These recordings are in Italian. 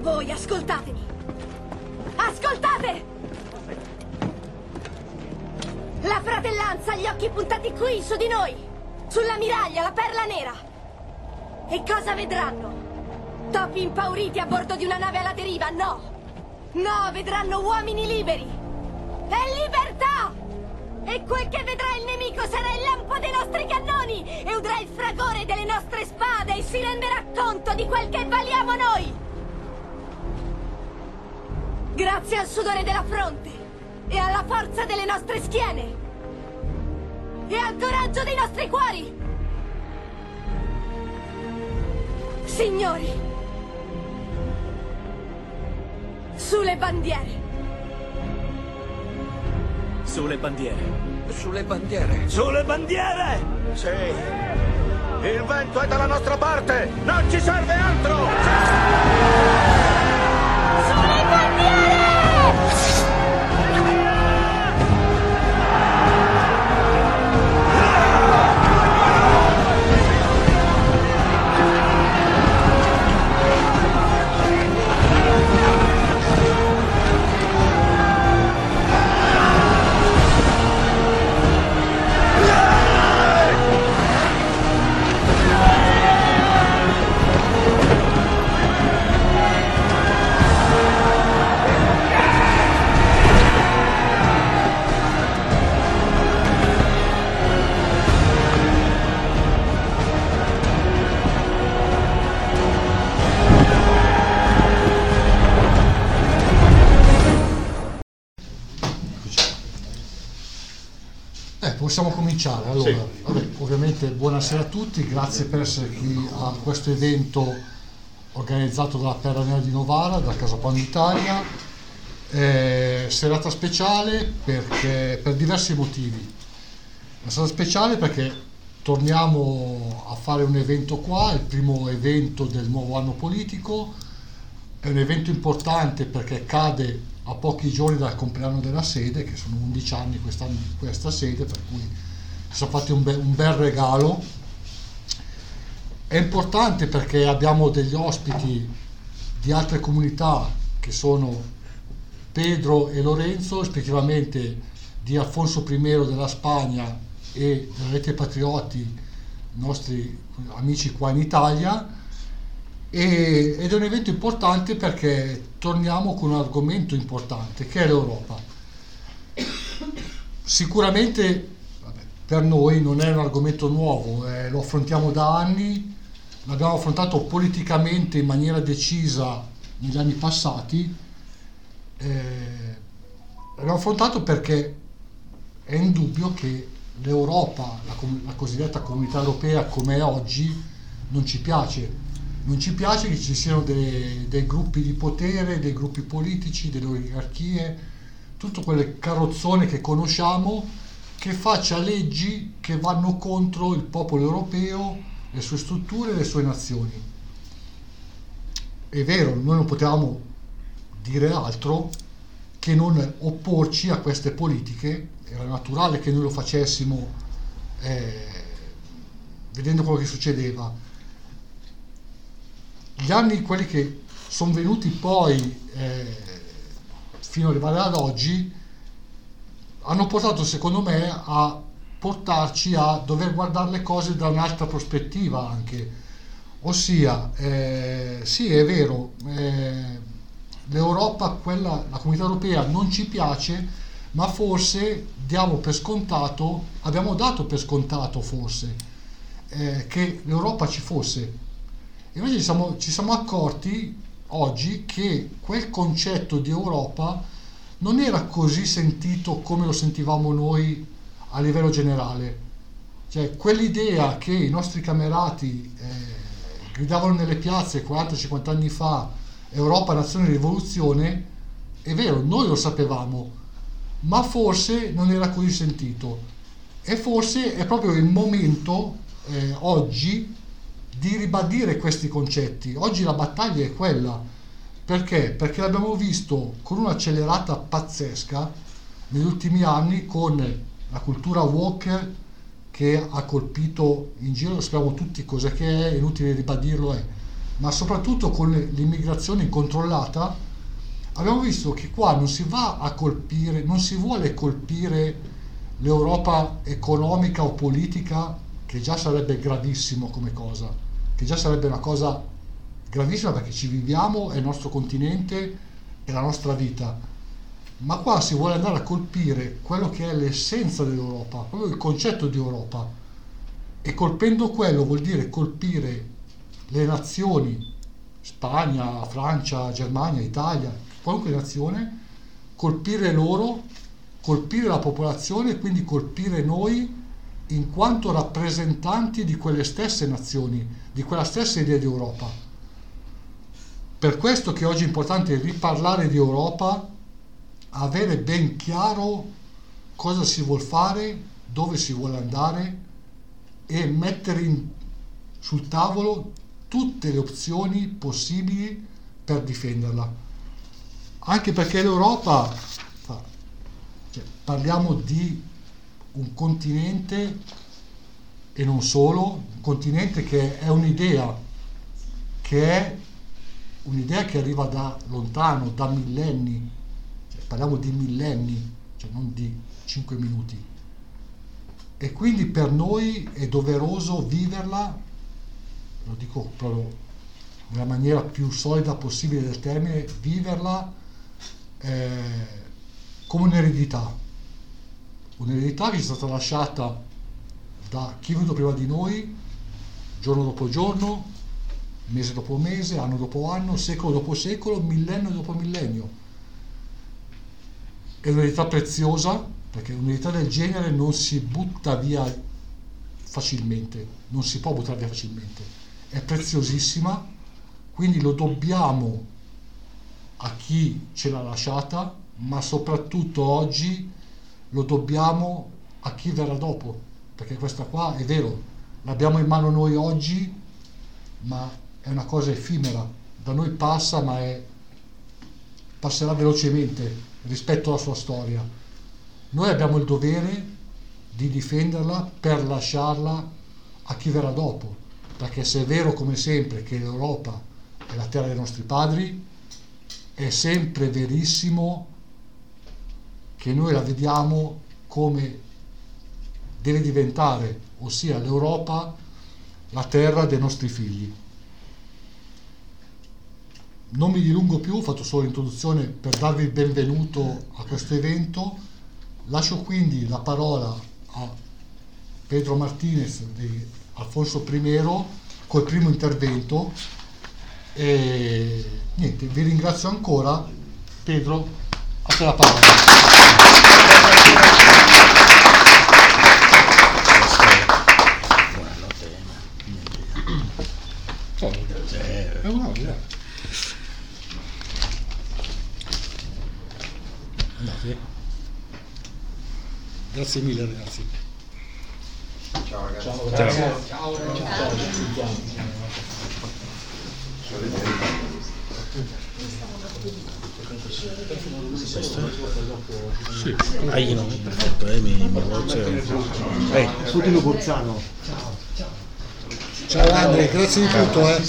Voi ascoltatemi! Ascoltate! La fratellanza ha gli occhi puntati qui, su di noi! Sulla miraglia, la perla nera! E cosa vedranno? Topi impauriti a bordo di una nave alla deriva? No! No, vedranno uomini liberi! E libertà! E quel che vedrà il nemico sarà il lampo dei nostri cannoni! E udrà il fragore delle nostre spade e si renderà conto di quel che valiamo noi! Grazie al sudore della fronte e alla forza delle nostre schiene e al coraggio dei nostri cuori! Signori, sulle bandiere! Sulle bandiere! Sulle bandiere! Sulle bandiere! Sì! Il vento è dalla nostra parte! Non ci serve altro! Sulle bandiere! Possiamo cominciare. Allora, sì. Ovviamente buonasera a tutti, grazie per essere qui a questo evento organizzato dalla Perla Nera di Novara, da Casa Pound Italia. Serata speciale perché, per diversi motivi. Una serata speciale perché torniamo a fare un evento qua, il primo evento del nuovo anno politico. È un evento importante perché cade a pochi giorni dal compleanno della sede, che sono 11 anni quest'anno di questa sede, per cui ci sono fatti un bel regalo. È importante perché abbiamo degli ospiti di altre comunità che sono Pedro e Lorenzo, rispettivamente di Alfonso I della Spagna e della Rete Patrioti, nostri amici qua in Italia. Ed è un evento importante perché torniamo con un argomento importante che è l'Europa. Sicuramente per noi non è un argomento nuovo, lo affrontiamo da anni, l'abbiamo affrontato politicamente in maniera decisa negli anni passati, l'abbiamo affrontato perché è indubbio che l'Europa, la cosiddetta Comunità Europea come è oggi, non ci piace. Non ci piace che ci siano dei gruppi di potere, dei gruppi politici, delle oligarchie, tutte quelle carrozzone che conosciamo, che faccia leggi che vanno contro il popolo europeo, le sue strutture e le sue nazioni. È vero, noi non potevamo dire altro che non opporci a queste politiche, era naturale che noi lo facessimo vedendo quello che succedeva. Gli anni, quelli che sono venuti poi fino ad arrivare ad oggi, hanno portato secondo me a portarci a dover guardare le cose da un'altra prospettiva anche, ossia sì, è vero, l'Europa, la Comunità Europea non ci piace, ma forse abbiamo dato per scontato forse che l'Europa ci fosse. Invece ci siamo accorti oggi che quel concetto di Europa non era così sentito come lo sentivamo noi a livello generale. Cioè, quell'idea che i nostri camerati gridavano nelle piazze 40-50 anni fa, Europa, nazione, rivoluzione, è vero, noi lo sapevamo, ma forse non era così sentito. E forse è proprio il momento oggi di ribadire questi concetti. Oggi la battaglia è quella. Perché? Perché l'abbiamo visto con un'accelerata pazzesca negli ultimi anni con la cultura woke che ha colpito in giro, sappiamo tutti cos'è che è inutile ribadirlo, ma soprattutto con l'immigrazione incontrollata, abbiamo visto che qua non si va a colpire, non si vuole colpire l'Europa economica o politica, che già sarebbe gravissimo come cosa, che già sarebbe una cosa gravissima perché ci viviamo, è il nostro continente, è la nostra vita, ma qua si vuole andare a colpire quello che è l'essenza dell'Europa, proprio il concetto di Europa, e colpendo quello vuol dire colpire le nazioni, Spagna, Francia, Germania, Italia, qualunque nazione, colpire loro, colpire la popolazione e quindi colpire noi in quanto rappresentanti di quelle stesse nazioni, di quella stessa idea di Europa. Per questo che oggi è importante riparlare di Europa, avere ben chiaro cosa si vuol fare, dove si vuole andare e mettere sul tavolo tutte le opzioni possibili per difenderla. Anche perché l'Europa, parliamo di un continente e non solo, un continente che è un'idea che arriva da lontano, da millenni, parliamo di millenni, non di 5 minuti, e quindi per noi è doveroso viverla, lo dico proprio nella maniera più solida possibile del termine, viverla come un'eredità che è stata lasciata da chi è venuto prima di noi, giorno dopo giorno, mese dopo mese, anno dopo anno, secolo dopo secolo, millennio dopo millennio. È un'eredità preziosa, perché un'eredità del genere non si butta via facilmente, non si può buttare via facilmente, è preziosissima, quindi lo dobbiamo a chi ce l'ha lasciata, ma soprattutto oggi lo dobbiamo a chi verrà dopo, perché questa qua è vero, l'abbiamo in mano noi oggi, ma è una cosa effimera, da noi passa, ma passerà velocemente rispetto alla sua storia. Noi abbiamo il dovere di difenderla per lasciarla a chi verrà dopo, perché se è vero come sempre che l'Europa è la terra dei nostri padri, è sempre verissimo che noi la vediamo come deve diventare, ossia l'Europa, la terra dei nostri figli. Non mi dilungo più, ho fatto solo l'introduzione per darvi il benvenuto a questo evento. Lascio quindi la parola a Pedro Martinez di Alfonso I col primo intervento e niente, vi ringrazio ancora. Pedro, a te la parola. Grazie mille ragazzi. Ciao ragazzi. Ciao. Sì, no, perfetto, mi voce. Tutino Bozzano. Ciao Andre, grazie di tutto.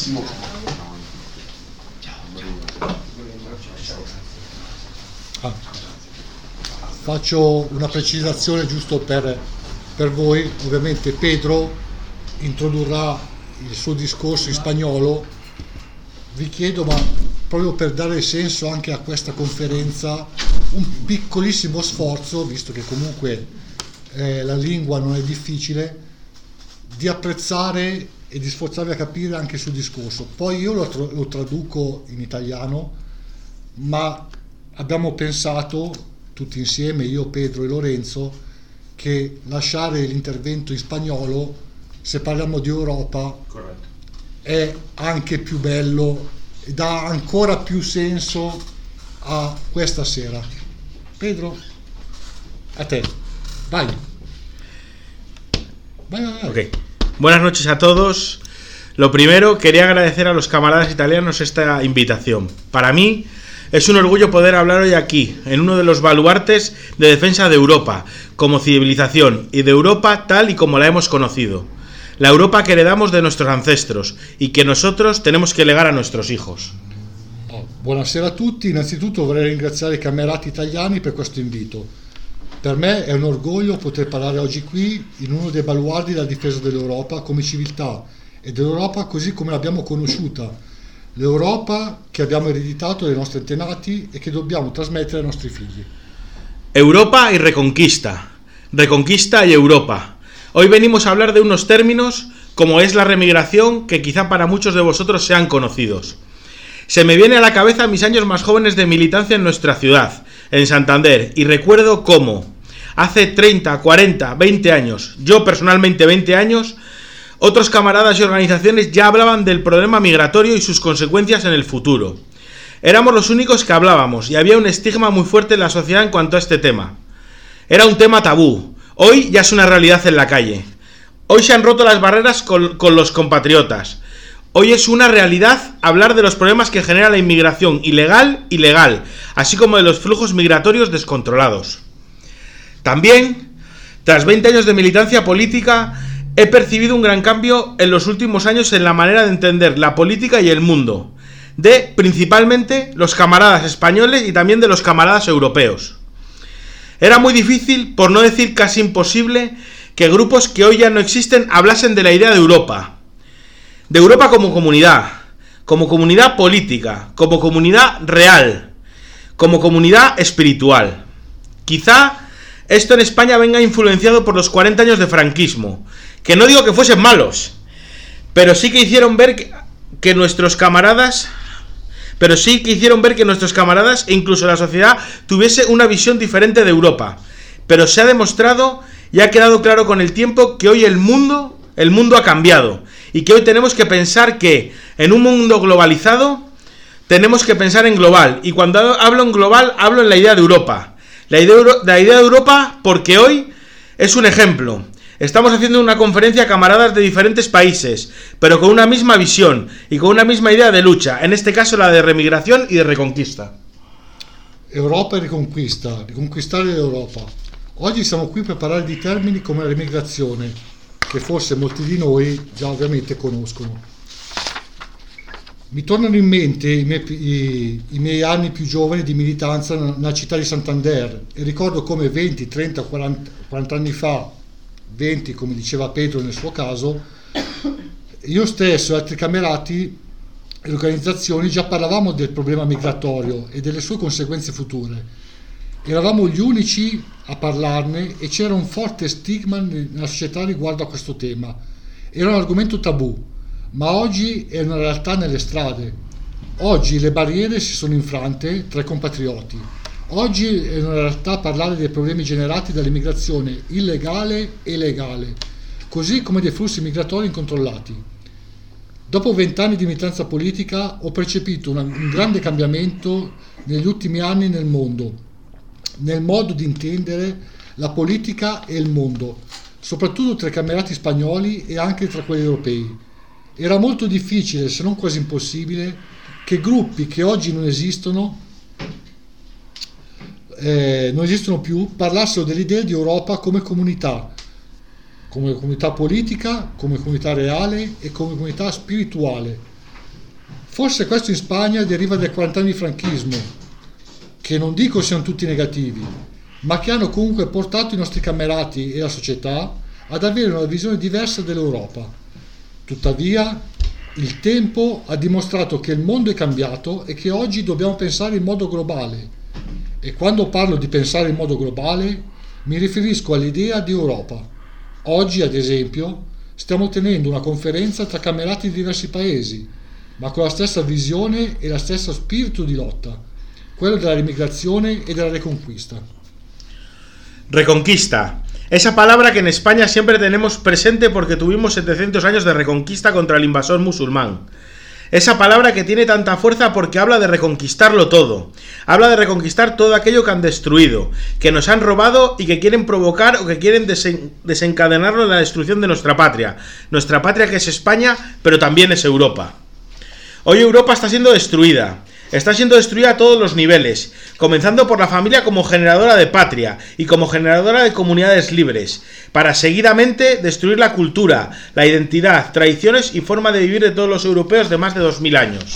Faccio una precisazione giusto per voi. Ovviamente Pedro introdurrà il suo discorso in spagnolo. Vi chiedo, ma proprio per dare senso anche a questa conferenza, un piccolissimo sforzo, visto che comunque la lingua non è difficile, di apprezzare e di sforzarvi a capire anche il suo discorso. Poi io lo traduco in italiano, ma abbiamo pensato tutti insieme, io, Pedro e Lorenzo, che lasciare l'intervento in spagnolo, se parliamo di Europa, corretto, è anche più bello e dà ancora più senso a questa sera. Pedro, a te, vai. Ok. Buenas noches a todos. Lo primero, quería agradecer a los camaradas italianos esta invitación. Para mí es un orgullo poder hablar hoy aquí, en uno de los baluartes de defensa de Europa como civilización y de Europa tal y como la hemos conocido. la Europa que heredamos de nuestros ancestros y que nosotros tenemos que legar a nuestros hijos. Buonasera a tutti, innanzitutto vorrei ringraziare i camerati italiani per questo invito. Per me è un orgoglio poter parlare oggi qui in uno dei baluardi della difesa dell'Europa come civiltà e dell'Europa così come l'abbiamo conosciuta, l'Europa che abbiamo ereditato dai nostri antenati e che dobbiamo trasmettere ai nostri figli. Europa y Reconquista, Reconquista y Europa. Hoy venimos a hablar de unos términos como es la remigración que quizá para muchos de vosotros sean conocidos. Se me viene a la cabeza mis años más jóvenes de militancia en nuestra ciudad, en Santander, y recuerdo cómo hace 30, 40, 20 años, yo personalmente 20 años, otros camaradas y organizaciones ya hablaban del problema migratorio y sus consecuencias en el futuro. Éramos los únicos que hablábamos y había un estigma muy fuerte en la sociedad en cuanto a este tema. Era un tema tabú, hoy ya es una realidad en la calle. Hoy se han roto las barreras con los compatriotas. Hoy es una realidad hablar de los problemas que genera la inmigración ilegal y legal, así como de los flujos migratorios descontrolados. También, tras 20 años de militancia política, he percibido un gran cambio en los últimos años en la manera de entender la política y el mundo, de principalmente los camaradas españoles y también de los camaradas europeos. Era muy difícil, por no decir casi imposible, que grupos que hoy ya no existen hablasen de la idea de Europa como comunidad política, como comunidad real, como comunidad espiritual. Quizá esto en España venga influenciado por los 40 años de franquismo, que no digo que fuesen malos, pero sí que hicieron ver que nuestros camaradas e incluso la sociedad tuviese una visión diferente de Europa. Pero se ha demostrado y ha quedado claro con el tiempo que hoy el mundo ha cambiado y que hoy tenemos que pensar que en un mundo globalizado tenemos que pensar en global, y cuando hablo en global hablo en la idea de Europa. La idea de Europa porque hoy es un ejemplo. Estamos haciendo una conferencia a camaradas de diferentes países, pero con una misma visión y con una misma idea de lucha, en este caso la de remigración y de reconquista. Europa e riconquista, riconquistare l'Europa. Oggi siamo qui per parlare di termini come la remigrazione, che forse molti di noi già ovviamente conoscono. Mi tornano in mente i miei anni più giovani di militanza nella città di Santander e ricordo come 20, 30, 40 anni fa, 20 come diceva Pedro nel suo caso, io stesso e altri camerati e organizzazioni già parlavamo del problema migratorio e delle sue conseguenze future. Eravamo gli unici a parlarne e c'era un forte stigma nella società riguardo a questo tema. Era un argomento tabù, ma oggi è una realtà nelle strade. Oggi le barriere si sono infrante tra i compatrioti. Oggi è una realtà parlare dei problemi generati dall'immigrazione illegale e legale, così come dei flussi migratori incontrollati. Dopo 20 anni di militanza politica ho percepito un grande cambiamento negli ultimi anni nel mondo, nel modo di intendere la politica e il mondo, soprattutto tra i camerati spagnoli e anche tra quelli europei. Era molto difficile, se non quasi impossibile, che gruppi che oggi non esistono più, parlassero dell'idea di Europa come comunità politica, come comunità reale e come comunità spirituale. Forse questo in Spagna deriva dai 40 anni di franchismo, che non dico siano tutti negativi, ma che hanno comunque portato i nostri camerati e la società ad avere una visione diversa dell'Europa. Tuttavia, il tempo ha dimostrato che il mondo è cambiato e che oggi dobbiamo pensare in modo globale. E quando parlo di pensare in modo globale, mi riferisco all'idea di Europa. Oggi, ad esempio, stiamo tenendo una conferenza tra camerati di diversi paesi, ma con la stessa visione e lo stesso spirito di lotta, quello della remigrazione y de la reconquista. Reconquista. Esa palabra que en España siempre tenemos presente porque tuvimos 700 años de reconquista contra el invasor musulmán. Esa palabra que tiene tanta fuerza porque habla de reconquistarlo todo. Habla de reconquistar todo aquello que han destruido, que nos han robado y que quieren provocar o que quieren desencadenarlo en la destrucción de nuestra patria. Nuestra patria que es España, pero también es Europa. Hoy Europa está siendo destruida. está siendo destruida a todos los niveles, comenzando por la familia como generadora de patria y como generadora de comunidades libres, para seguidamente destruir la cultura, la identidad, tradiciones y forma de vivir de todos los europeos de más de 2000 años.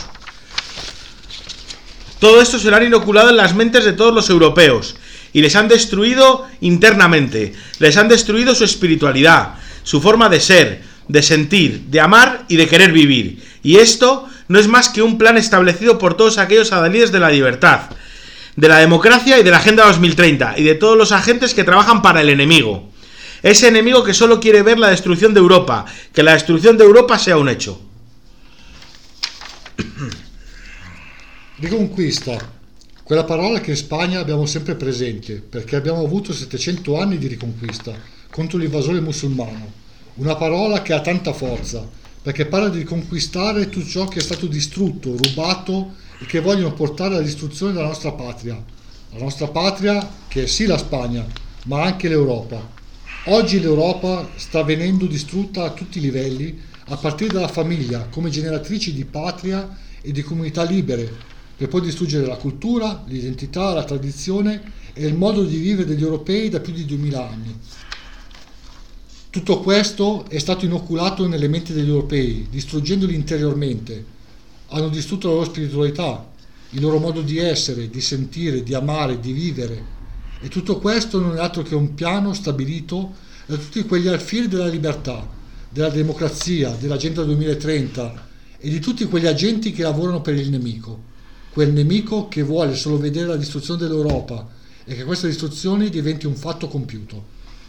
Todo esto se lo han inoculado en las mentes de todos los europeos y les han destruido internamente, les han destruido su espiritualidad, su forma de ser, de sentir, de amar y de querer vivir. Y esto no es más que un plan establecido por todos aquellos adalides de la libertad, de la democracia y de la Agenda 2030 y de todos los agentes que trabajan para el enemigo. Ese enemigo que solo quiere ver la destrucción de Europa, que la destrucción de Europa sea un hecho. Riconquista, quella parola che in Spagna abbiamo sempre presente, perché abbiamo avuto 700 anni di riconquista contro l'invasore musulmano. Una parola che ha tanta forza, perché parla di riconquistare tutto ciò che è stato distrutto, rubato e che vogliono portare alla distruzione della nostra patria. La nostra patria che è sì la Spagna, ma anche l'Europa. Oggi l'Europa sta venendo distrutta a tutti i livelli, a partire dalla famiglia, come generatrici di patria e di comunità libere, per poi distruggere la cultura, l'identità, la tradizione e il modo di vivere degli europei da più di 2000 anni. Tutto questo è stato inoculato nelle menti degli europei, distruggendoli interiormente. Hanno distrutto la loro spiritualità, il loro modo di essere, di sentire, di amare, di vivere. E tutto questo non è altro che un piano stabilito da tutti quegli alfieri della libertà, della democrazia, dell'Agenda 2030 e di tutti quegli agenti che lavorano per il nemico. Quel nemico que vuole solo vedere la distruzione dell'Europa y que esta distruzione diventi un fatto compiuto.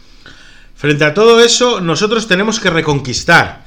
Frente a todo eso, nosotros tenemos que reconquistar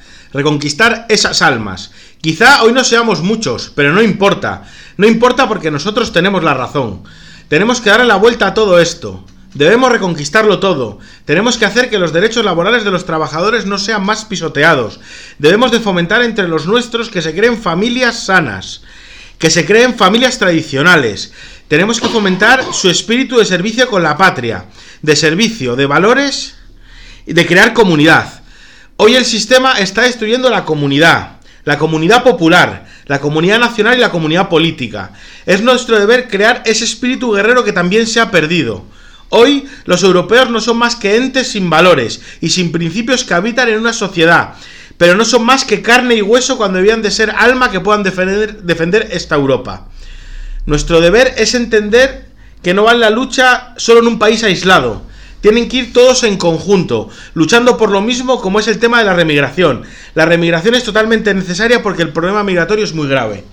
esas almas. Quizá hoy no seamos muchos, pero no importa. No importa porque nosotros tenemos la razón. Tenemos que darle la vuelta a todo esto. Debemos reconquistarlo todo. Tenemos que hacer que los derechos laborales de los trabajadores no sean más pisoteados. Debemos de fomentar entre los nuestros que se creen familias sanas, que se creen familias tradicionales. Tenemos que fomentar su espíritu de servicio con la patria, de servicio, de valores y de crear comunidad. Hoy el sistema está destruyendo la comunidad popular, la comunidad nacional y la comunidad política. Es nuestro deber crear ese espíritu guerrero que también se ha perdido. Hoy los europeos no son más que entes sin valores y sin principios que habitan en una sociedad, pero no son más que carne y hueso cuando debían de ser alma que puedan defender esta Europa. Nuestro deber es entender que no vale la lucha solo en un país aislado. Tienen que ir todos en conjunto, luchando por lo mismo, como es el tema de la remigración. La remigración es totalmente necesaria porque el problema migratorio es muy grave.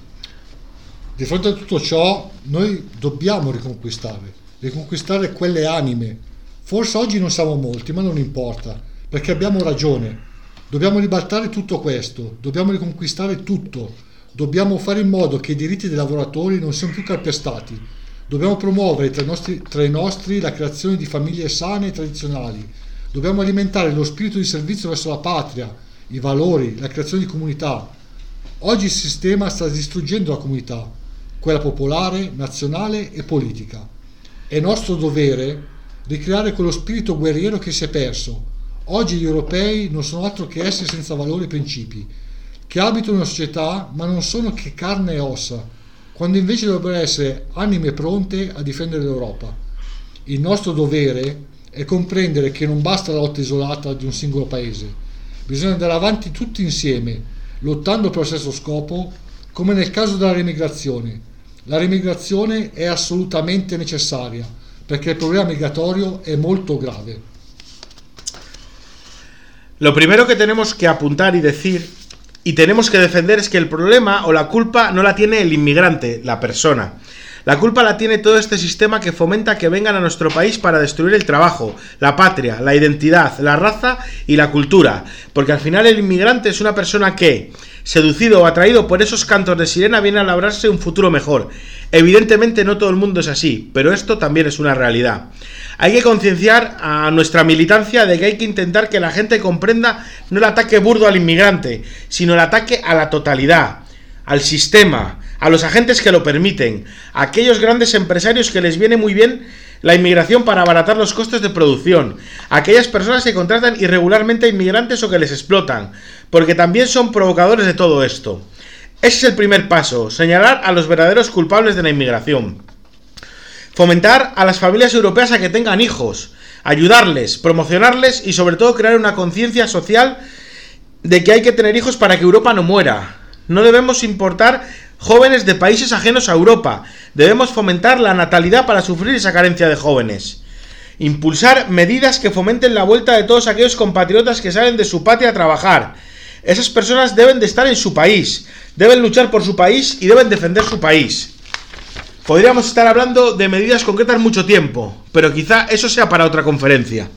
Di fronte a tutto ciò, noi dobbiamo riconquistare quelle anime. Forse oggi non siamo molti, ma non importa, perché abbiamo ragione. Dobbiamo ribaltare tutto questo, dobbiamo riconquistare tutto, dobbiamo fare in modo che i diritti dei lavoratori non siano più calpestati, dobbiamo promuovere tra i nostri la creazione di famiglie sane e tradizionali, dobbiamo alimentare lo spirito di servizio verso la patria, i valori, la creazione di comunità. Oggi il sistema sta distruggendo la comunità, quella popolare, nazionale e politica. È nostro dovere ricreare quello spirito guerriero che si è perso. Oggi gli europei non sono altro che esseri senza valori e principi, che abitano una società ma non sono che carne e ossa, quando invece dovrebbero essere anime pronte a difendere l'Europa. Il nostro dovere è comprendere che non basta la lotta isolata di un singolo paese, bisogna andare avanti tutti insieme, lottando per lo stesso scopo, come nel caso della remigrazione. La remigrazione è assolutamente necessaria, perché il problema migratorio è molto grave. Lo primero que tenemos que apuntar y decir y tenemos que defender es que el problema o la culpa no la tiene el inmigrante, la persona. La culpa la tiene todo este sistema que fomenta que vengan a nuestro país para destruir el trabajo, la patria, la identidad, la raza y la cultura. Porque al final el inmigrante es una persona que, seducido o atraído por esos cantos de sirena, viene a labrarse un futuro mejor. Evidentemente no todo el mundo es así, pero esto también es una realidad. Hay que concienciar a nuestra militancia de que hay que intentar que la gente comprenda no el ataque burdo al inmigrante, sino el ataque a la totalidad, al sistema, a los agentes que lo permiten, a aquellos grandes empresarios que les viene muy bien la inmigración para abaratar los costes de producción, a aquellas personas que contratan irregularmente a inmigrantes o que les explotan, porque también son provocadores de todo esto. Ese es el primer paso, señalar a los verdaderos culpables de la inmigración. Fomentar a las familias europeas a que tengan hijos, ayudarles, promocionarles y sobre todo crear una conciencia social de que hay que tener hijos para que Europa no muera. No debemos importar jóvenes de países ajenos a Europa. Debemos fomentar la natalidad para suplir esa carencia de jóvenes. Impulsar medidas que fomenten la vuelta de todos aquellos compatriotas que salen de su patria a trabajar. Esas personas deben de estar en su país, deben luchar por su país y deben defender su país. Podríamos estar hablando de medidas concretas mucho tiempo, pero quizá eso sea para otra conferencia.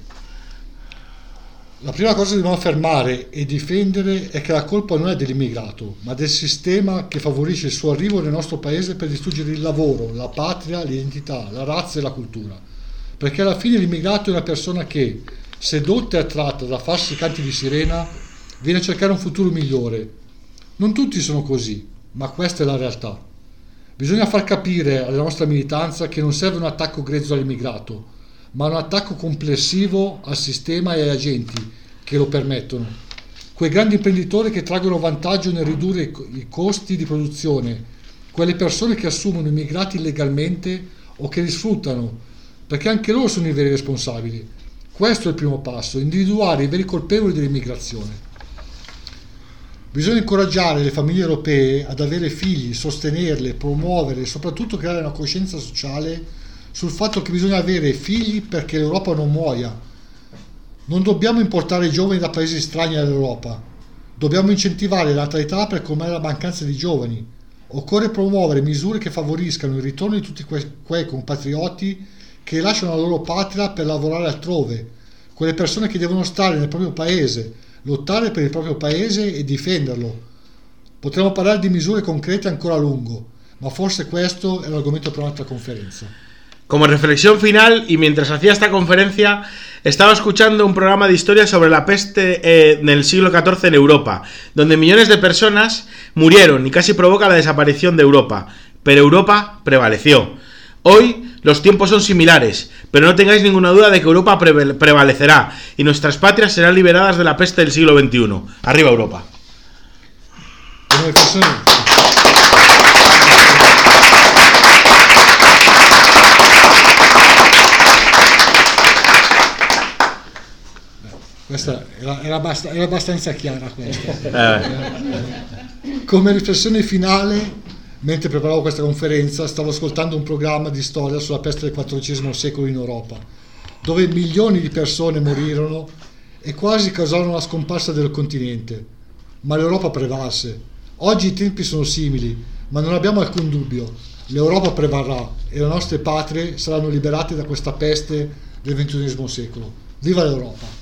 La prima cosa che dobbiamo affermare e difendere è che la colpa non è dell'immigrato, ma del sistema che favorisce il suo arrivo nel nostro paese per distruggere il lavoro, la patria, l'identità, la razza e la cultura. Perché alla fine l'immigrato è una persona che, sedotta e attratta da falsi canti di sirena, viene a cercare un futuro migliore. Non tutti sono così, ma questa è la realtà. Bisogna far capire alla nostra militanza che non serve un attacco grezzo all'immigrato, ma un attacco complessivo al sistema e agli agenti che lo permettono. Quei grandi imprenditori che traggono vantaggio nel ridurre i costi di produzione, quelle persone che assumono immigrati illegalmente o che li sfruttano, perché anche loro sono i veri responsabili. Questo è il primo passo, individuare i veri colpevoli dell'immigrazione. Bisogna incoraggiare le famiglie europee ad avere figli, sostenerle, promuovere e soprattutto creare una coscienza sociale sul fatto che bisogna avere figli perché l'Europa non muoia. Non dobbiamo importare giovani da paesi strani all'Europa. Dobbiamo incentivare la natalità per colmare la mancanza di giovani. Occorre promuovere misure che favoriscano il ritorno di tutti quei compatrioti che lasciano la loro patria per lavorare altrove, quelle persone che devono stare nel proprio paese, lottare per il proprio paese e difenderlo. Potremmo parlare di misure concrete ancora a lungo, ma forse questo è l'argomento per un'altra conferenza. Como reflexión final, y mientras hacía esta conferencia, estaba escuchando un programa de historia sobre la peste del siglo XIV en Europa, donde millones de personas murieron y casi provoca la desaparición de Europa, pero Europa prevaleció. Hoy los tiempos son similares, pero no tengáis ninguna duda de que Europa prevalecerá y nuestras patrias serán liberadas de la peste del siglo XXI. ¡Arriba Europa! Questa era abbastanza chiara questa. Come riflessione finale, mentre preparavo questa conferenza, stavo ascoltando un programma di storia sulla peste del XIV secolo in Europa, dove milioni di persone morirono e quasi causarono la scomparsa del continente. Ma l'Europa prevalse. Oggi i tempi sono simili, ma non abbiamo alcun dubbio. L'Europa prevarrà e le nostre patrie saranno liberate da questa peste del XXI secolo. Viva l'Europa!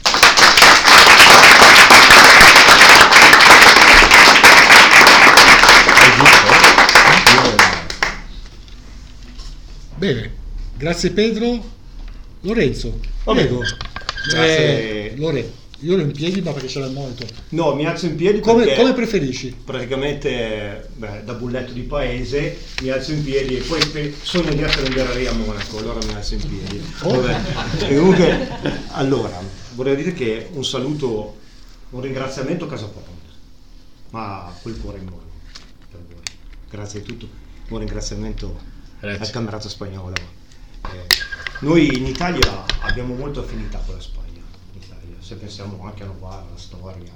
Bene, grazie Pedro. Lorenzo, prego. Lorenzo, io ero in piedi ma perché c'era il monitor. No, mi alzo in piedi come preferisci? Praticamente da bulletto di paese mi alzo in piedi e poi sogno di essere un guerriero a Monaco, allora mi alzo in piedi. E comunque, allora, vorrei dire che un saluto, un ringraziamento a Casa Pound, ma quel cuore in mano per voi. Grazie a tutto, un ringraziamento al camerato spagnolo. Noi in Italia abbiamo molta affinità con la Spagna. Se pensiamo anche a Novara, la storia,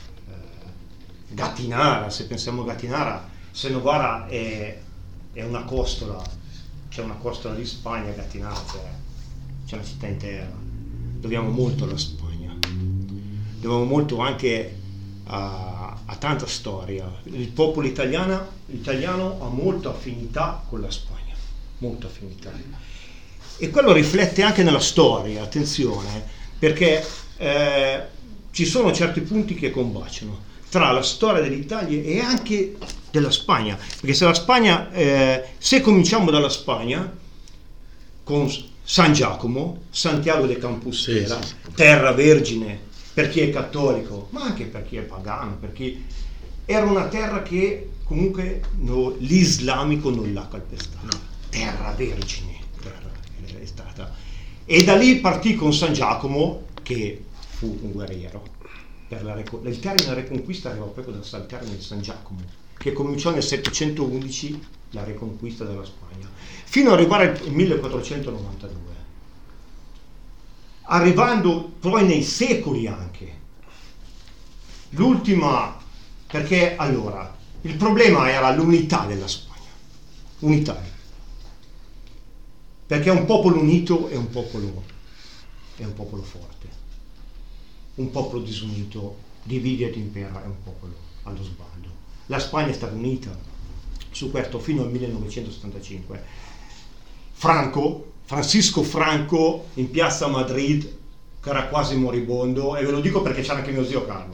Gattinara, se pensiamo a Gattinara, se Novara è una costola, c'è una costola di Spagna, Gattinara c'è una città intera. Dobbiamo molto alla Spagna, dobbiamo molto anche a tanta storia. Il popolo italiano ha molta affinità con la Spagna, molta affinità. E quello riflette anche nella storia, attenzione, perché ci sono certi punti che combaciano tra la storia dell'Italia e anche della Spagna, perché se la Spagna, se cominciamo dalla Spagna con San Giacomo, Santiago de Compostela, sì. Terra vergine per chi è cattolico, ma anche per chi è pagano, perché era una terra che comunque l'islamico non l'ha calpestata, no. Terra vergine è stata, e da lì partì con San Giacomo che fu un guerriero. Il termine reconquista arriva proprio dal termine di San Giacomo, che cominciò nel 711 la riconquista della Spagna, fino ad arrivare al 1492, arrivando poi nei secoli anche. L'ultima, perché allora il problema era l'unità della Spagna, unità, perché un popolo unito è un popolo forte, un popolo disunito divide ed impera, è un popolo allo sbando. La Spagna è stata unita su questo fino al 1975. Francisco Franco in piazza Madrid, che era quasi moribondo, e ve lo dico perché c'era anche mio zio Carlo.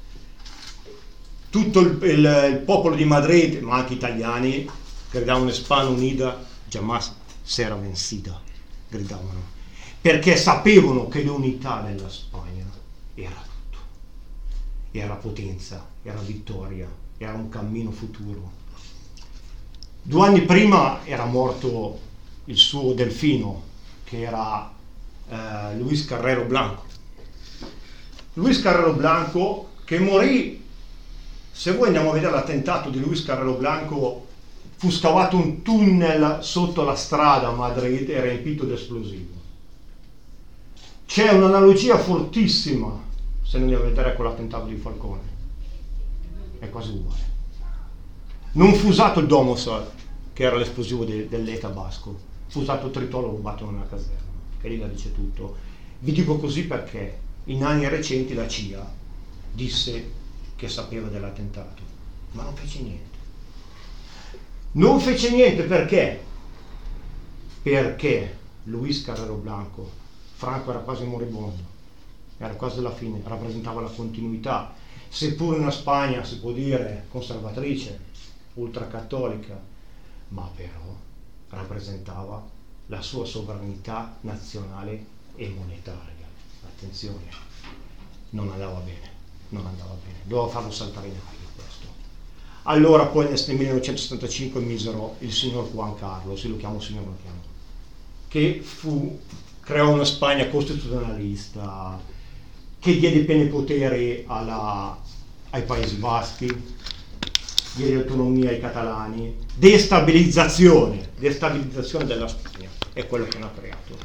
Tutto il popolo di Madrid, ma anche italiani, gridavano España unida, jamás será vencida, gridavano, perché sapevano che l'unità della Spagna era tutto, era potenza, era vittoria, era un cammino futuro. 2 anni prima era morto il suo delfino, che era Luis Carrero Blanco. Luis Carrero Blanco che morì, se voi andiamo a vedere l'attentato di Luis Carrero Blanco, fu scavato un tunnel sotto la strada a Madrid e riempito di esplosivo. C'è un'analogia fortissima se andiamo a vedere con l'attentato di Falcone, è quasi uguale. Non fu usato il Domos, che era l'esplosivo dell'ETA basco, fu usato il tritolo rubato nella caserma, che lì la dice tutto. Vi dico così perché in anni recenti la CIA disse che sapeva dell'attentato, ma non fece niente. Non fece niente perché? Perché Luis Carrero Blanco, Franco era quasi moribondo, era quasi alla fine, rappresentava la continuità, seppur in una Spagna, si può dire, conservatrice, ultracattolica, ma però rappresentava la sua sovranità nazionale e monetaria. Attenzione, non andava bene, doveva farlo saltare in aria questo. Allora poi nel 1975 misero il signor Juan Carlos, se lo chiamo signor, lo chiamo, che creò una Spagna costituzionalista, che diede pieni poteri ai Paesi Baschi, diede autonomia ai catalani, destabilizzazione della Spagna, è quello che ne ha creato.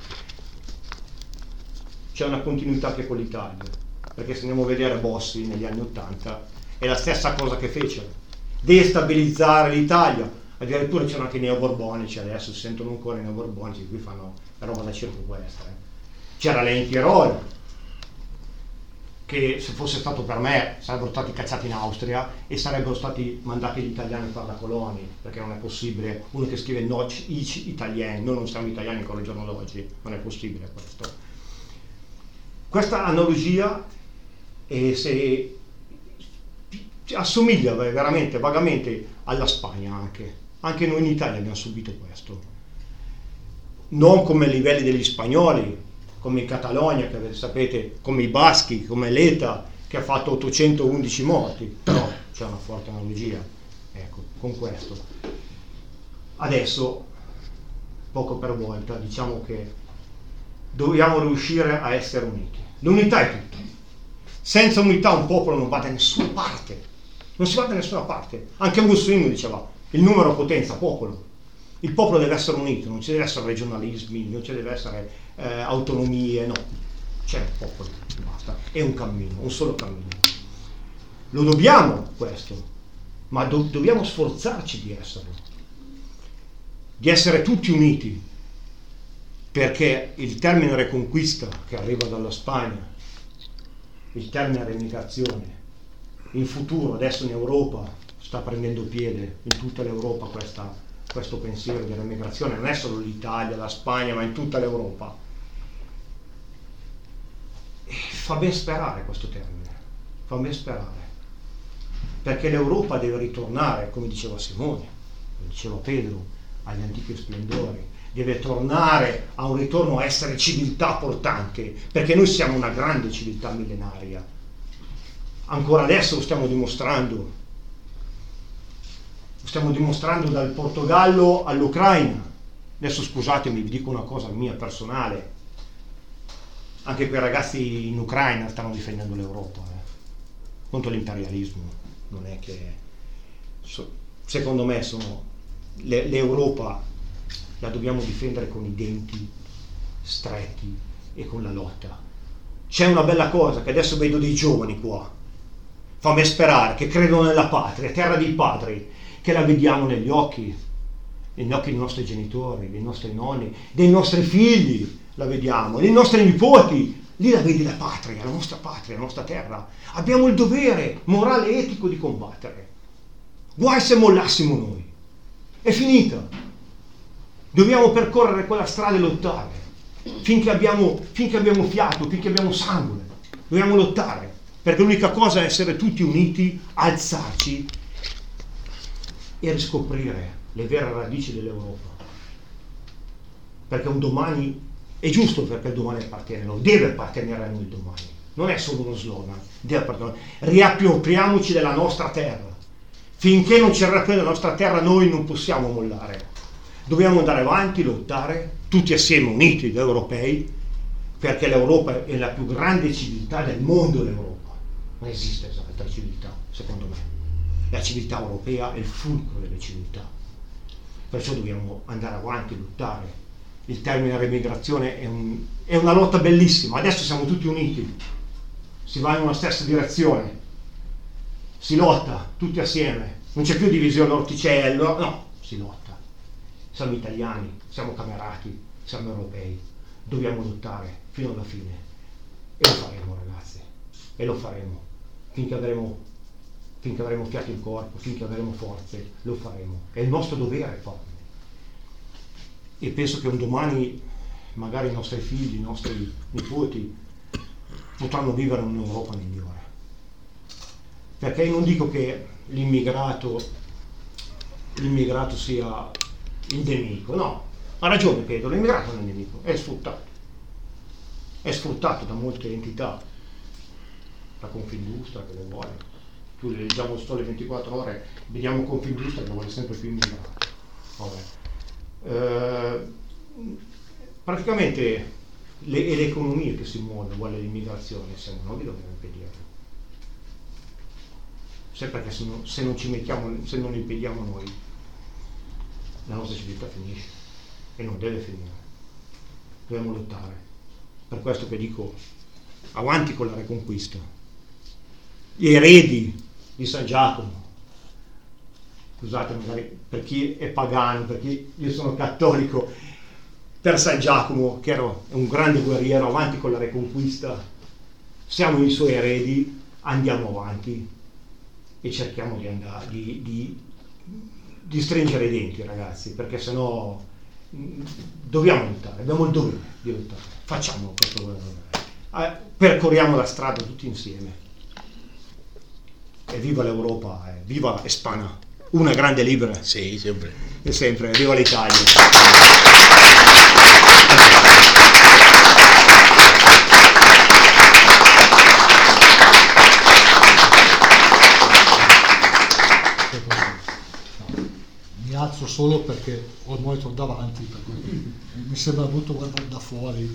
C'è una continuità anche con l'Italia, perché se andiamo a vedere Bossi negli anni 80 è la stessa cosa che fecero, destabilizzare l'Italia. Addirittura c'erano anche i neoborbonici, adesso si sentono ancora i neoborbonici, qui fanno la roba da circo questa. C'era Lenin Tirol, che se fosse stato per me sarebbero stati cacciati in Austria e sarebbero stati mandati gli italiani per la colonia, perché non è possibile uno che scrive Noc ich Italien, noi non siamo italiani ancora il giorno d'oggi, non è possibile questo. Questa analogia assomiglia veramente vagamente alla Spagna, anche noi in Italia abbiamo subito questo, non come i livelli degli spagnoli, come in Catalogna, che sapete, come i baschi, come l'ETA, che ha fatto 811 morti, però c'è una forte analogia, ecco, con questo. Adesso, poco per volta, diciamo che dobbiamo riuscire a essere uniti. L'unità è tutto. Senza unità un popolo non va da nessuna parte, non si va da nessuna parte. Anche Mussolini diceva, il numero potenza popolo. Il popolo deve essere unito, non ci deve essere regionalismi, non ci deve essere autonomie, no, c'è un popolo, basta, è un cammino, un solo cammino. Lo dobbiamo questo, ma dobbiamo sforzarci di essere tutti uniti, perché il termine reconquista che arriva dalla Spagna, il termine remigrazione, in futuro adesso in Europa sta prendendo piede, in tutta l'Europa questo pensiero di remigrazione, non è solo l'Italia, la Spagna, ma in tutta l'Europa. E fa ben sperare questo termine, fa ben sperare, perché l'Europa deve ritornare, come diceva Simone, come diceva Pedro, agli antichi splendori, deve tornare a un ritorno a essere civiltà portante, perché noi siamo una grande civiltà millenaria, ancora adesso lo stiamo dimostrando dal Portogallo all'Ucraina. Adesso scusatemi, vi dico una cosa mia personale, anche quei ragazzi in Ucraina stanno difendendo l'Europa contro l'imperialismo, non è che secondo me l'Europa la dobbiamo difendere con i denti stretti e con la lotta. C'è una bella cosa che adesso vedo dei giovani qua, fammi sperare, che credono nella patria, terra dei padri, che la vediamo negli occhi dei nostri genitori, dei nostri nonni, dei nostri figli, la vediamo, dei nostri nipoti. Lì la vedi la patria, la nostra terra. Abbiamo il dovere morale e etico di combattere. Guai se mollassimo noi. È finita. Dobbiamo percorrere quella strada e lottare. Finché abbiamo fiato, finché abbiamo sangue. Dobbiamo lottare. Perché l'unica cosa è essere tutti uniti, alzarci e riscoprire le vere radici dell'Europa. Perché un domani è giusto, perché il domani appartiene a noi, deve appartenere a noi il domani, non è solo uno slogan, deve appartenere. Riappropriamoci della nostra terra. Finché non ci riappropriamo della nostra terra noi non possiamo mollare. Dobbiamo andare avanti, lottare, tutti assieme uniti, europei, perché l'Europa è la più grande civiltà del mondo. L'Europa non esiste altra civiltà, secondo me. La civiltà europea è il fulcro delle civiltà, perciò dobbiamo andare avanti, lottare. Il termine remigrazione è una lotta bellissima. Adesso siamo tutti uniti, si va in una stessa direzione, si lotta tutti assieme, non c'è più divisione orticello, no, si lotta. Siamo italiani, siamo camerati, siamo europei, dobbiamo lottare fino alla fine e lo faremo, ragazzi, e lo faremo finché avremo fiato in corpo, finché avremo forze, lo faremo. È il nostro dovere farlo. E penso che un domani magari i nostri figli, i nostri nipoti potranno vivere in un'Europa migliore. Perché io non dico che l'immigrato sia il nemico, no, ha ragione Pedro, l'immigrato non è il nemico, è sfruttato da molte entità, la Confindustria che lo vuole. Tu le leggiamo solo le 24 ore, vediamo Confindustria che vuole sempre più immigrati. Vabbè. Praticamente le economie che si muovono vuole l'immigrazione, siamo noi che dobbiamo impedirlo. Perché se non impediamo noi, la nostra civiltà finisce e non deve finire. Dobbiamo lottare. Per questo che dico avanti con la Reconquista. Gli eredi di San Giacomo, scusate magari per chi è pagano, perché io sono cattolico, per San Giacomo che era un grande guerriero, avanti con la Reconquista, siamo i suoi eredi, andiamo avanti e cerchiamo di stringere i denti, ragazzi, perché sennò dobbiamo lottare, abbiamo il dovere di lottare, facciamo questo dovere, percorriamo la strada tutti insieme. E viva l'Europa, viva Spagna, una grande libera. Sì, sempre. E sempre, viva l'Italia. Mi alzo solo perché ho il monitor davanti, per cui mi sembra brutto guardare da fuori.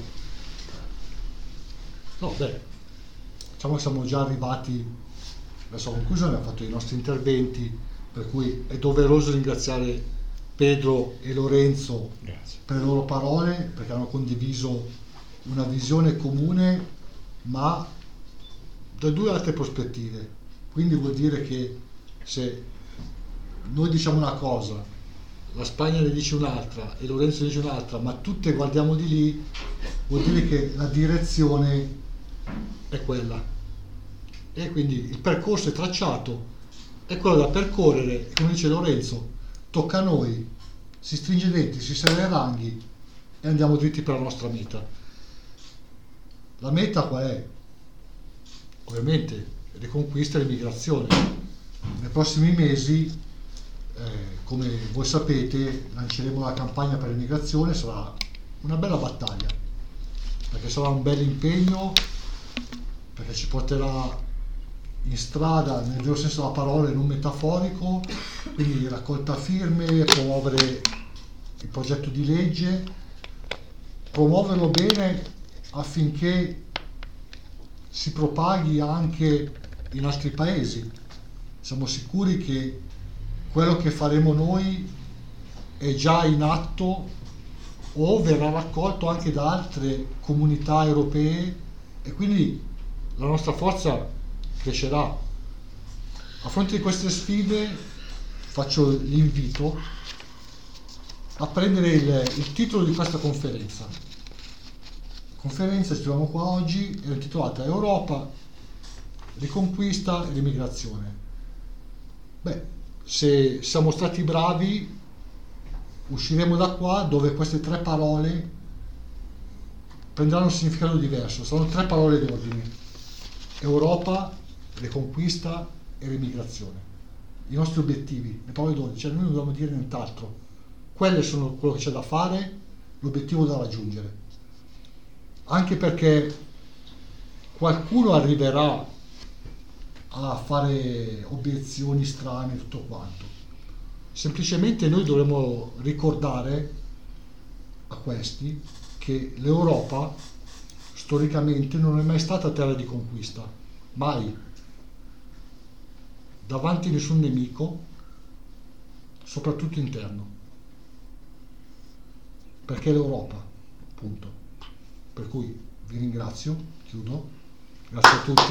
No, beh, diciamo che siamo già arrivati verso la conclusione, abbiamo fatto i nostri interventi, per cui è doveroso ringraziare Pedro e Lorenzo per le loro parole, perché hanno condiviso una visione comune ma da due altre prospettive. Quindi vuol dire che se noi diciamo una cosa, la Spagna ne dice un'altra e Lorenzo ne dice un'altra, ma tutte guardiamo di lì, vuol dire che la direzione è quella. E quindi il percorso è tracciato, è quello da percorrere, come dice Lorenzo, tocca a noi, si stringe i denti, si serra i ranghi e andiamo dritti per la nostra meta. La meta qual è? Ovviamente riconquista e l'immigrazione. Nei prossimi mesi, come voi sapete, lanceremo la campagna per l'immigrazione, sarà una bella battaglia, perché sarà un bel impegno, perché ci porterà in strada nel vero senso della parola e non metaforico, quindi raccolta firme, promuovere il progetto di legge, promuoverlo bene affinché si propaghi anche in altri paesi. Siamo sicuri che quello che faremo noi è già in atto o verrà raccolto anche da altre comunità europee, e quindi la nostra forza crescerà. A fronte di queste sfide faccio l'invito a prendere il titolo di questa conferenza. La conferenza, ci troviamo qua oggi, è intitolata Europa, riconquista e l'immigrazione. Beh, se siamo stati bravi, usciremo da qua dove queste tre parole prenderanno un significato diverso. Sono tre parole d'ordine: Europa, riconquista e l'immigrazione. I nostri obiettivi, le parole d'ordine, cioè noi non dobbiamo dire nient'altro. Quelle sono quello che c'è da fare, l'obiettivo da raggiungere. Anche perché qualcuno arriverà a fare obiezioni strane e tutto quanto. Semplicemente noi dovremmo ricordare a questi che l'Europa storicamente non è mai stata terra di conquista, mai, davanti a nessun nemico, soprattutto interno, perché è l'Europa, punto. Per cui vi ringrazio, chiudo, grazie a tutti.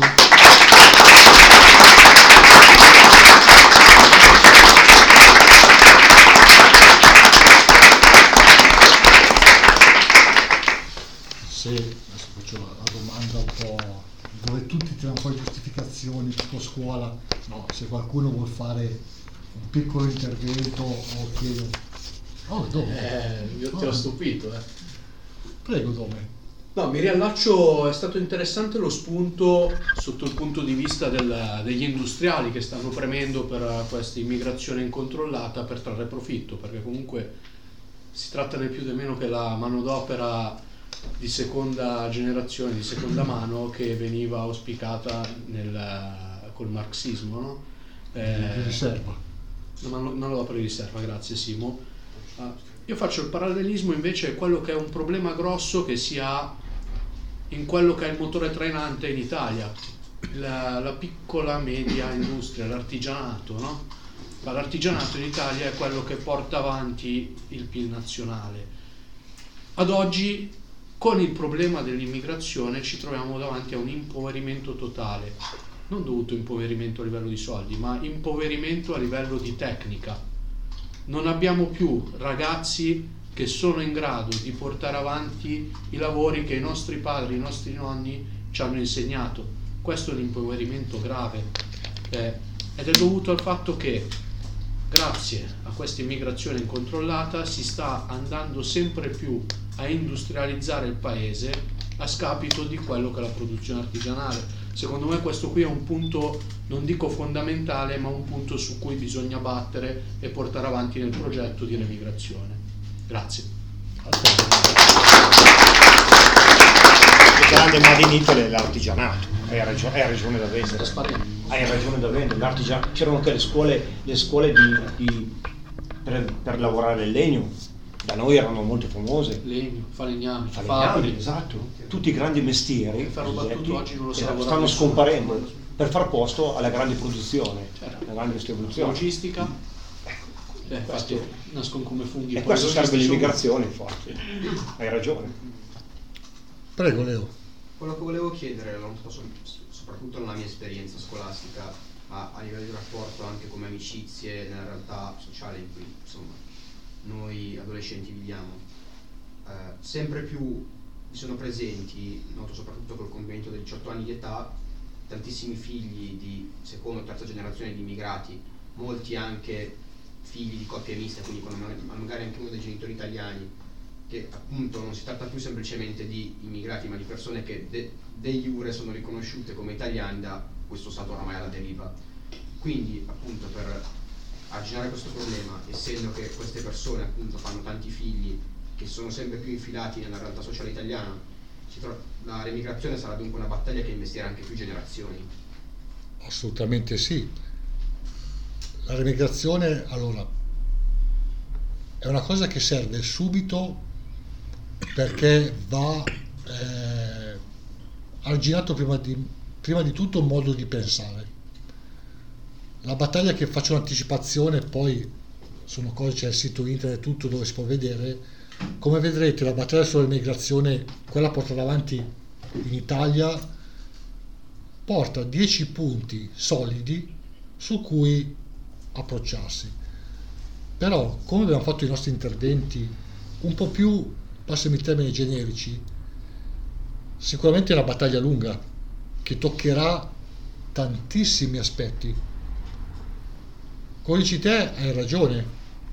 Se adesso faccio la domanda un po' dove tutti tirano fuori giustificazioni, tipo scuola, no, se qualcuno vuol fare un piccolo intervento o chiedo. Oh, dove? Io ti ho stupito, Prego, dove? No, mi riallaccio, è stato interessante lo spunto sotto il punto di vista degli industriali che stanno premendo per questa immigrazione incontrollata per trarre profitto, perché comunque si tratta né più né meno che la manodopera di seconda generazione, di seconda mano, che veniva auspicata col marxismo, no? Di riserva. Non l'opera di riserva, grazie Simo. Io faccio il parallelismo invece a quello che è un problema grosso che si ha in quello che è il motore trainante in Italia, la piccola media industria, l'artigianato, no? Ma l'artigianato in Italia è quello che porta avanti il PIL nazionale. Ad oggi, con il problema dell'immigrazione, ci troviamo davanti a un impoverimento totale, non dovuto impoverimento a livello di soldi, ma impoverimento a livello di tecnica. Non abbiamo più ragazzi che sono in grado di portare avanti i lavori che i nostri padri, i nostri nonni ci hanno insegnato. Questo è un impoverimento grave, ed è dovuto al fatto che grazie a questa immigrazione incontrollata si sta andando sempre più a industrializzare il paese a scapito di quello che è la produzione artigianale. Secondo me questo qui è un punto, non dico fondamentale, ma un punto su cui bisogna battere e portare avanti nel progetto di remigrazione. Grazie. Il grande Made in Italy è l'artigianato, è ragione da vendere. Hai ragione da vendere, l'artigianato. C'erano anche le scuole per lavorare il legno, da noi erano molto famose. Legno, falegnami, esatto. Tutti i grandi mestieri ferrobattuto oggi non lo sa lavorare stanno nessuno. scomparendo per far posto alla grande produzione, Certo. alla grande distribuzione. Logistica. Infatti nascono come funghi. E questo serve l'immigrazione, infatti. Hai ragione. Prego, Leo. Quello che volevo chiedere, soprattutto nella mia esperienza scolastica, a livello di rapporto anche come amicizie, nella realtà sociale in cui insomma noi adolescenti viviamo, sempre più mi sono presenti, noto soprattutto col compimento dei 18 anni di età, tantissimi figli di seconda o terza generazione di immigrati, molti anche figli di coppie miste, quindi con magari anche uno dei genitori italiani, che appunto non si tratta più semplicemente di immigrati, ma di persone che de iure sono riconosciute come italiani da questo stato oramai alla deriva. Quindi appunto per arginare questo problema, essendo che queste persone appunto fanno tanti figli che sono sempre più infilati nella realtà sociale italiana, la remigrazione sarà dunque una battaglia che investirà anche più generazioni. Assolutamente sì. La remigrazione, allora, è una cosa che serve subito perché va arginato prima di tutto un modo di pensare. la battaglia, che faccio un'anticipazione, poi sono cose, c'è il sito internet tutto dove si può vedere, come vedrete la battaglia sull'immigrazione, quella portata avanti in Italia, porta 10 punti solidi su cui approcciarsi. Però, come abbiamo fatto i nostri interventi un po' più, passami il termine, generici, sicuramente è una battaglia lunga che toccherà tantissimi aspetti. Come dici te, hai ragione,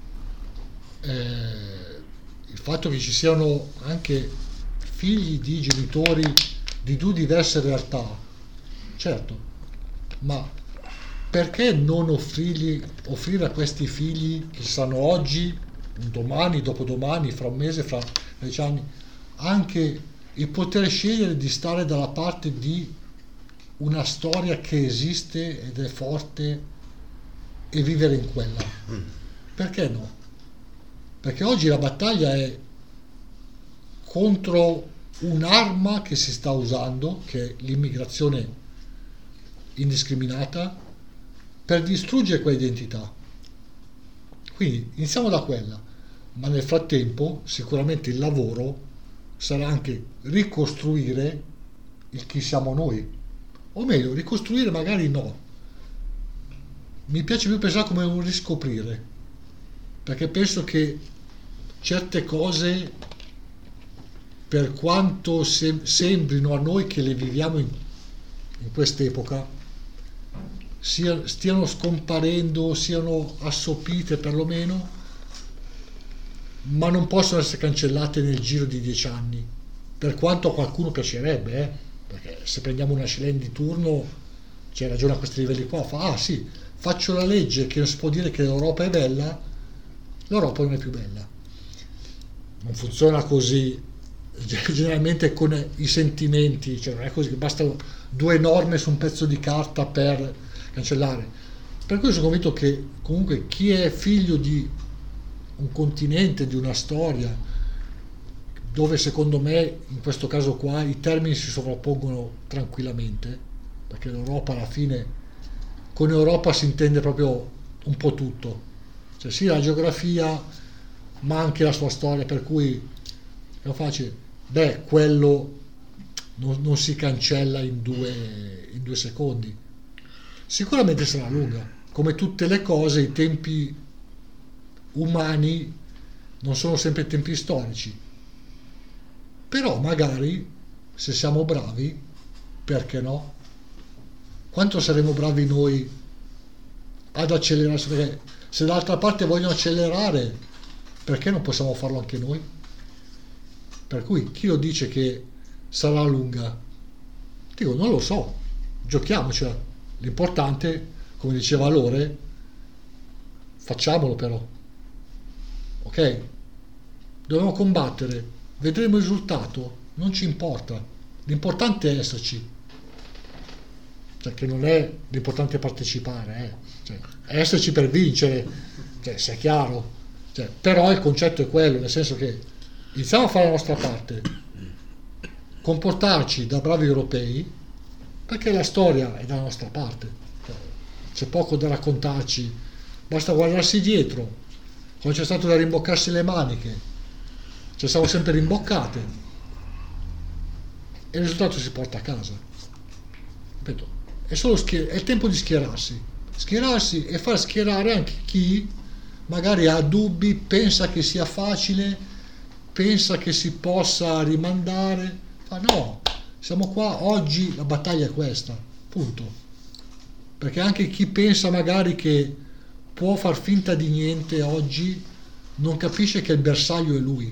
il fatto che ci siano anche figli di genitori di due diverse realtà, certo, ma perché non offrire a questi figli che saranno oggi, domani, dopodomani, fra un mese, fra 10 anni, anche il poter scegliere di stare dalla parte di una storia che esiste ed è forte e vivere in quella? Perché no? Perché oggi la battaglia è contro un'arma che si sta usando, che è l'immigrazione indiscriminata, per distruggere quell'identità. Quindi iniziamo da quella, ma nel frattempo sicuramente il lavoro sarà anche ricostruire il chi siamo noi, o meglio, ricostruire magari no. Mi piace più pensare come un riscoprire, perché penso che certe cose, per quanto sembrino a noi che le viviamo in quest'epoca, stiano scomparendo, siano assopite perlomeno, ma non possono essere cancellate nel giro di 10 anni, per quanto a qualcuno piacerebbe, perché se prendiamo una Schlein di turno, c'è ragione a questi livelli qua, fa, sì, faccio la legge che non si può dire che l'Europa è bella, l'Europa non è più bella. Non funziona così generalmente con i sentimenti, cioè non è così che basta 2 norme su un pezzo di carta per cancellare. Per cui sono convinto che comunque chi è figlio di un continente, di una storia, dove secondo me in questo caso qua i termini si sovrappongono tranquillamente, perché l'Europa alla fine, con Europa si intende proprio un po' tutto, cioè sì la geografia ma anche la sua storia, per cui è facile, quello non si cancella in due secondi. Sicuramente sarà lunga, come tutte le cose, i tempi umani non sono sempre tempi storici, però magari se siamo bravi, perché no? Quanto saremo bravi noi ad accelerare? Perché se dall'altra parte vogliono accelerare, perché non possiamo farlo anche noi? Per cui chi lo dice che sarà lunga? Dico, non lo so, giochiamocela. L'importante, come diceva Lore, facciamolo però, ok? Dobbiamo combattere, vedremo il risultato, non ci importa, l'importante è esserci, cioè che non è l'importante partecipare, cioè, esserci per vincere, cioè, sia chiaro, cioè, però il concetto è quello, nel senso che iniziamo a fare la nostra parte, comportarci da bravi europei, perché la storia è dalla nostra parte, c'è poco da raccontarci, basta guardarsi dietro, quando c'è stato da rimboccarsi le maniche, ci siamo sempre rimboccate e il risultato si porta a casa. Ripeto, è il tempo di schierarsi e far schierare anche chi magari ha dubbi, pensa che sia facile, pensa che si possa rimandare, ma no, siamo qua oggi, la battaglia è questa, punto. Perché anche chi pensa magari che può far finta di niente oggi non capisce che il bersaglio è lui.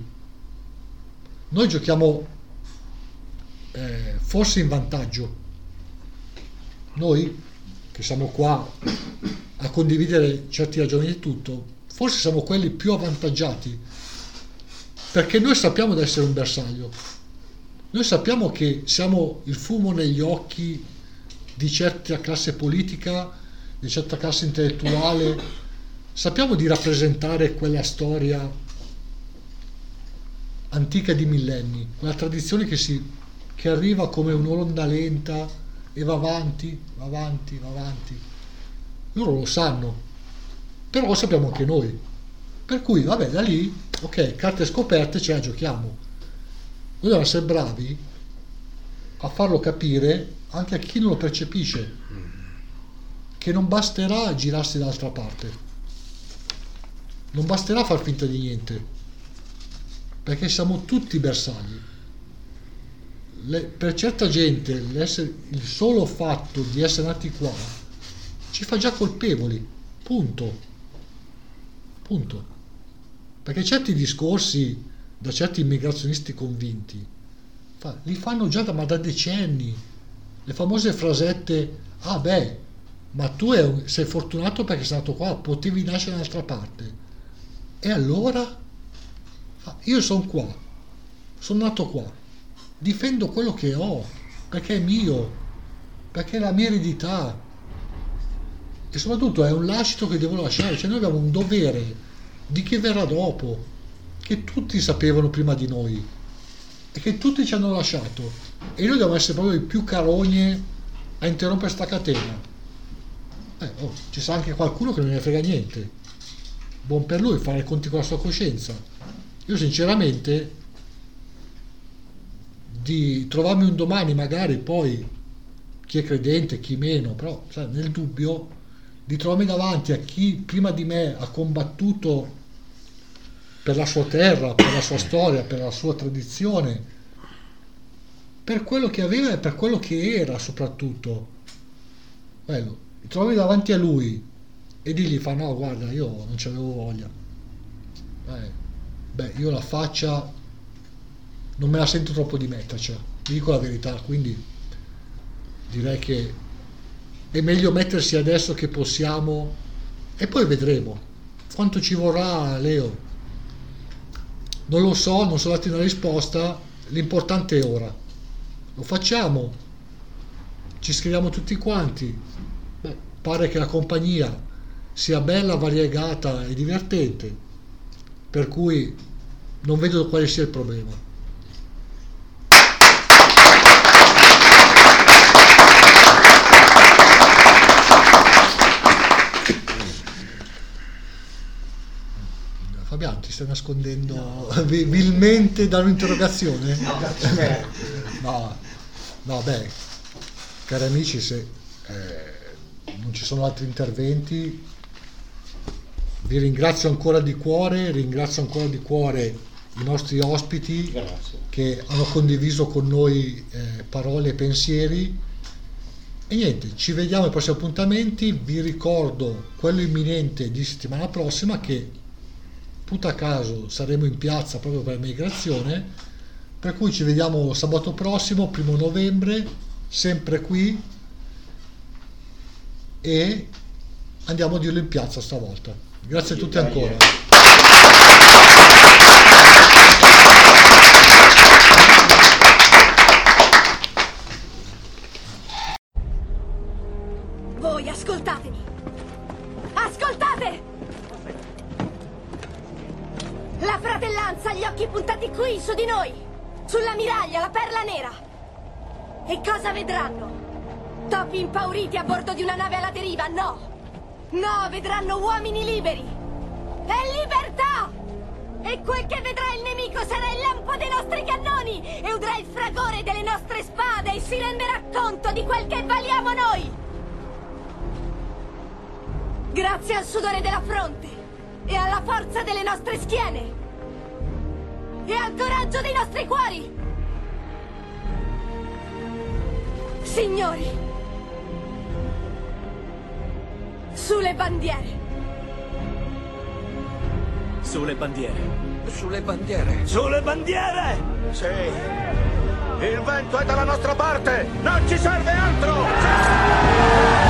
Noi giochiamo forse in vantaggio, noi che siamo qua a condividere certi ragionamenti e tutto, forse siamo quelli più avvantaggiati, perché noi sappiamo di essere un bersaglio, noi sappiamo che siamo il fumo negli occhi di certa classe politica, di certa classe intellettuale, sappiamo di rappresentare quella storia antica di millenni, quella tradizione che arriva come un'onda lenta e va avanti. loro lo sanno, però lo sappiamo anche noi. Per cui, vabbè, da lì, ok, carte scoperte, ce la giochiamo. Noi dobbiamo essere bravi a farlo capire anche a chi non lo percepisce, che non basterà girarsi dall'altra parte, non basterà far finta di niente, perché siamo tutti bersagli. Per certa gente il solo fatto di essere nati qua ci fa già colpevoli, punto, perché certi discorsi da certi immigrazionisti convinti li fanno già da decenni, le famose frasette: ah beh, ma tu sei fortunato perché sei nato qua, potevi nascere da un'altra parte. E allora? Io sono qua, sono nato qua, difendo quello che ho, perché è mio, perché è la mia eredità, e soprattutto è un lascito che devo lasciare. Cioè noi abbiamo un dovere di chi verrà dopo, che tutti sapevano prima di noi e che tutti ci hanno lasciato, e noi dobbiamo essere proprio i più carogne a interrompere sta catena. Ci sarà anche qualcuno che non ne frega niente, buon per lui, fare i conti con la sua coscienza. Io sinceramente, di trovarmi un domani, magari poi chi è credente, chi meno, però sai, nel dubbio, di trovarmi davanti a chi prima di me ha combattuto per la sua terra, per la sua storia, per la sua tradizione, per quello che aveva e per quello che era soprattutto, bello, trovarmi davanti a lui e dirgli: no, guarda, io non c'avevo voglia, io la faccia non me la sento troppo di mettercela, vi dico la verità. Quindi direi che è meglio mettersi adesso che possiamo, e poi vedremo quanto ci vorrà, Leo. Non lo so, non sono dati una risposta, l'importante è ora. Lo facciamo, ci scriviamo tutti quanti, pare che la compagnia sia bella, variegata e divertente, per cui non vedo quale sia il problema. Fabiano, ti stai nascondendo vilmente da un'interrogazione? No, beh, cari amici, se non ci sono altri interventi, vi ringrazio ancora di cuore, i nostri ospiti. Grazie. Che hanno condiviso con noi parole e pensieri. E niente, ci vediamo ai prossimi appuntamenti. Vi ricordo quello imminente di settimana prossima, che puta caso saremo in piazza proprio per la migrazione, per cui ci vediamo sabato prossimo, 1 novembre, sempre qui, e andiamo a dirlo in piazza stavolta. Grazie a tutti ancora. Voi ascoltatemi! Ascoltate! La fratellanza ha gli occhi puntati qui, su di noi! Sulla miraglia, la perla nera! E cosa vedranno? Topi impauriti a bordo di una nave alla deriva? No! No, vedranno uomini liberi! E libertà! E quel che vedrà il nemico sarà il lampo dei nostri cannoni! E udrà il fragore delle nostre spade e si renderà conto di quel che valiamo noi! Grazie al sudore della fronte e alla forza delle nostre schiene e al coraggio dei nostri cuori! Signori, sulle bandiere! Sulle bandiere! Sulle bandiere! Sulle bandiere! Sì! Il vento è dalla nostra parte! Non ci serve altro! Sì!